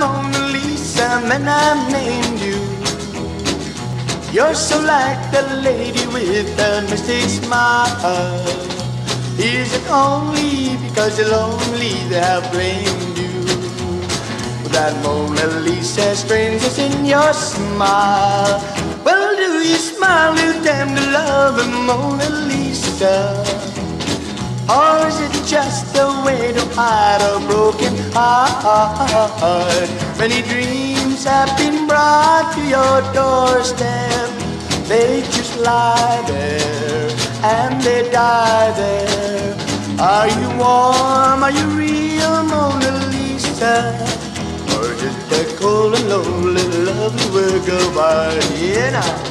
Mona Lisa, and I named you. You're so like the lady with the mystic smile. Is it only because you're lonely that I blamed you? That Mona Lisa, strangers in your smile. Well, do you smile you damn to love a Mona Lisa? Or is it just a way to hide a broken heart? Many dreams have been brought to your doorstep. They just lie there and they die there. Are you warm? Are you real, Mona Lisa? Or just a cold and lonely, lovely work of art? Yeah, now.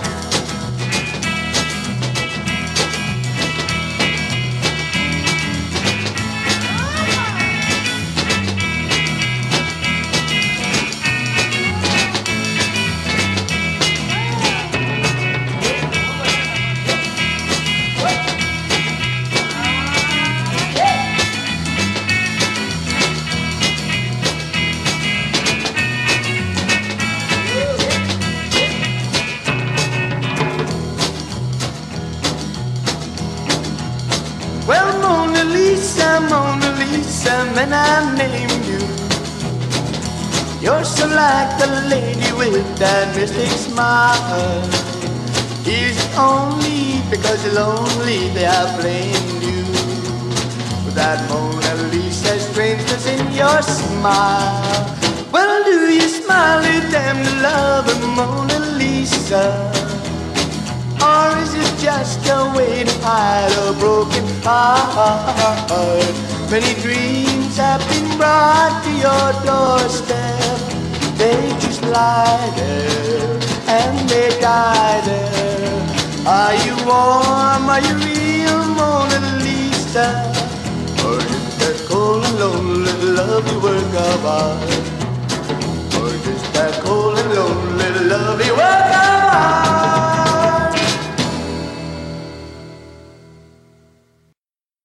Well, Mona Lisa, and I named you. You're so like the lady with that mystic smile. Is it only because you're lonely that I blamed you? With that Mona Lisa, strangeness in your smile. Well, do you smile you damn to love a Mona Lisa? Or is it just a way to hide a broken heart? Many dreams have been brought to your doorstep. They just lie there and they die there. Are you warm? Are you real, Mona Lisa? Or just that cold and lonely, lovely work of art? Or just that cold